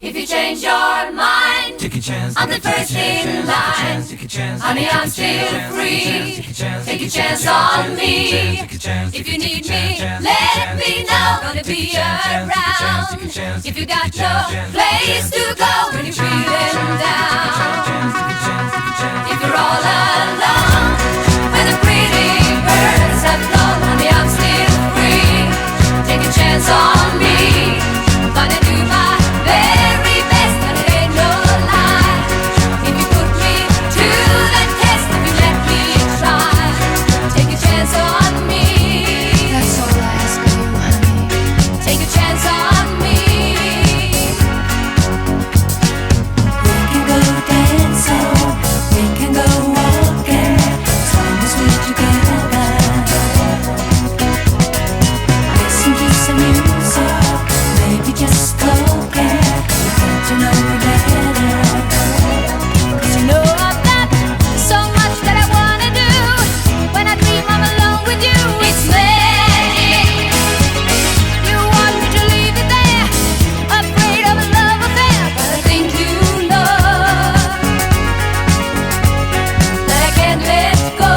If you change your mind, take a chance. I'm the first in line. Honey, I'm still free. Take a chance on me. If you need me, let me know. Gonna be around. If you got no place to go when you're feeling down. If you're all alone, when the pretty birds have flown, honey, I'm still free. Take a chance on me. Gonna do my very best, and it ain't no lie. If you put me to the test, if you let me try, take a chance on me. That's all I ask of you, honey. Take a chance on me. We can go dancing, we can go walking, as long as we're together. Listen to some music, maybe just talking, get to know you better. 'Cause you know I've got so much that I wanna do. When I dream I'm alone with you, it's magic. You want me to leave it there, afraid of a love affair, but I think you know that I can't let go.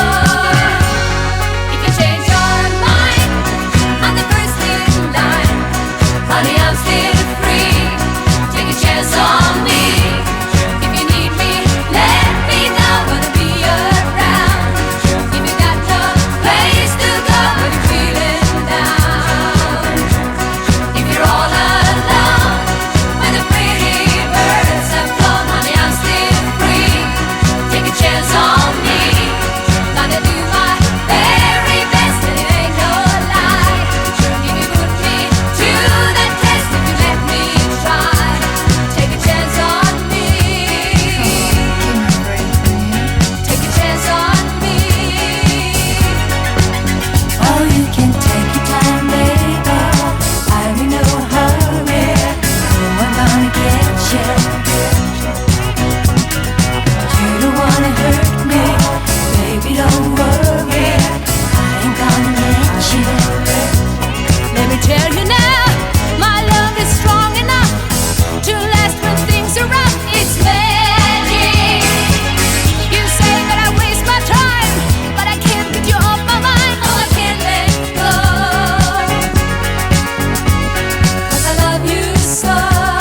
If you change your mind, I'm the first in line. Honey, I'm still free. Take a chance on me. If you need me, let me know. Gonna be around. If you got no place to go when you're feeling down. If you're all alone, when the pretty birds have flown, honey, I'm still free. Take a chance on me. Gonna do my very best, and it ain't no lie. If you put me to the test, if you let me try, take a chance on me. Give me a break, will you? Take a chance on me. Oh, you can take your time, baby. I'm in no hurry. No, I'm gonna get you. You don't wanna hurt me, baby. Don't worry. I ain't gonna let you. Let me tell you now, my love is strong enough to last when things are rough. It's magic. You say that I waste my time, but I can't get you off my mind. Oh, I can't let go, 'cause I love you so.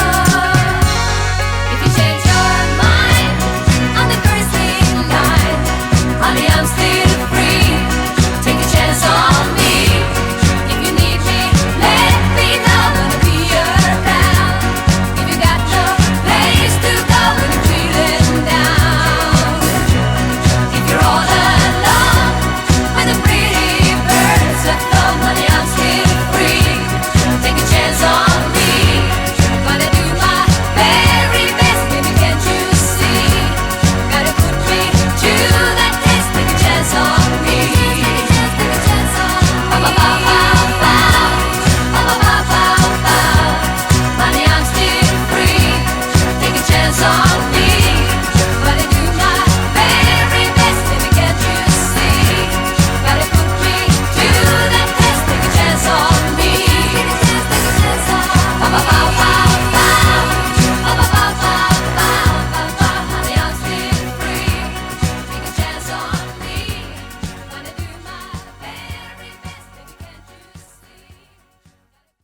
If you change your mind, I'm the first in line. Honey, I'm still free. Take a chance on me. If you need me, let me know. Gonna be around. If you got no place to go when you're feeling down. If you're all alone, when the pretty birds have flown, honey, I'm still free. Take a chance on